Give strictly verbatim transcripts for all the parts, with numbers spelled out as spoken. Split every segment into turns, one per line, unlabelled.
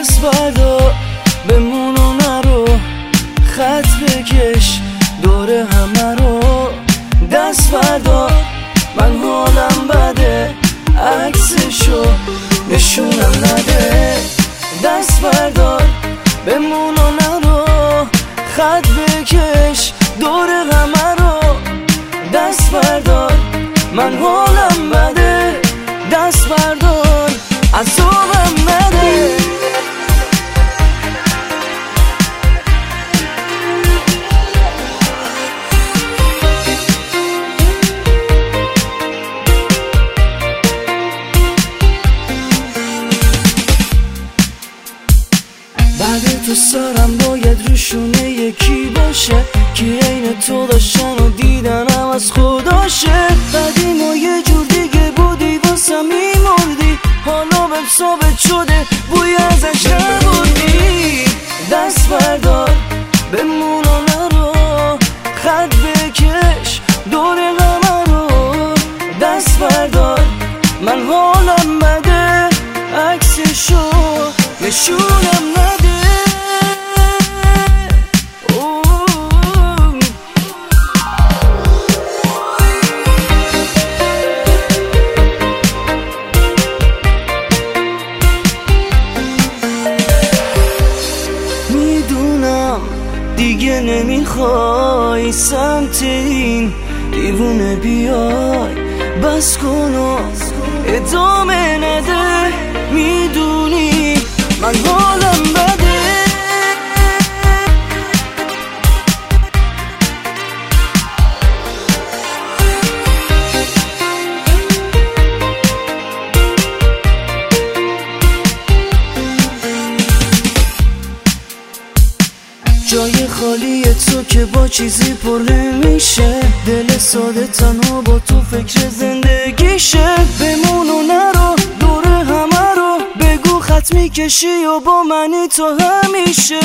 دست بردار بمون و نرو، خط بکش دور همه رو. دست بردار من حالم بده، عکسشو نشونم نده. دست بردار بمون و نرو، خط بکش دور همه رو. دست بردار من حالم بده، دست بردار عذابم نده. بعد تو سرم باید روشونه یکی باشه که عین تو داشتن و دیدنم از خداشه. قدیم و یه جور دیگه بودی واسه میمردی، حالا بهم ثابت شده بوی ازش نبودی. دست بردار بمون و نرو، خط بکش دور همه رو. دست بردار من حالم بده، عکسشو نشونم نده. میدونم دیگه نمیخوای سمت این دیوونه بیای، بس کن و ادامه نده. میدونی من حالم بده. جای خالی تو که با چیزی پر نمیشه، دل ساده تنها با تو فکر زندگیشه. بمون و نرو دور همه رو، بگو خط میکشی و با منی تو همیشه.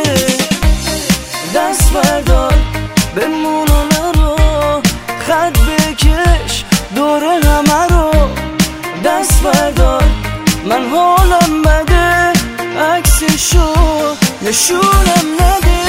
دست بردار بمون و نرو، خط بکش دور همه رو. دست بردار من حالم بده، عکسشو نشونم نده.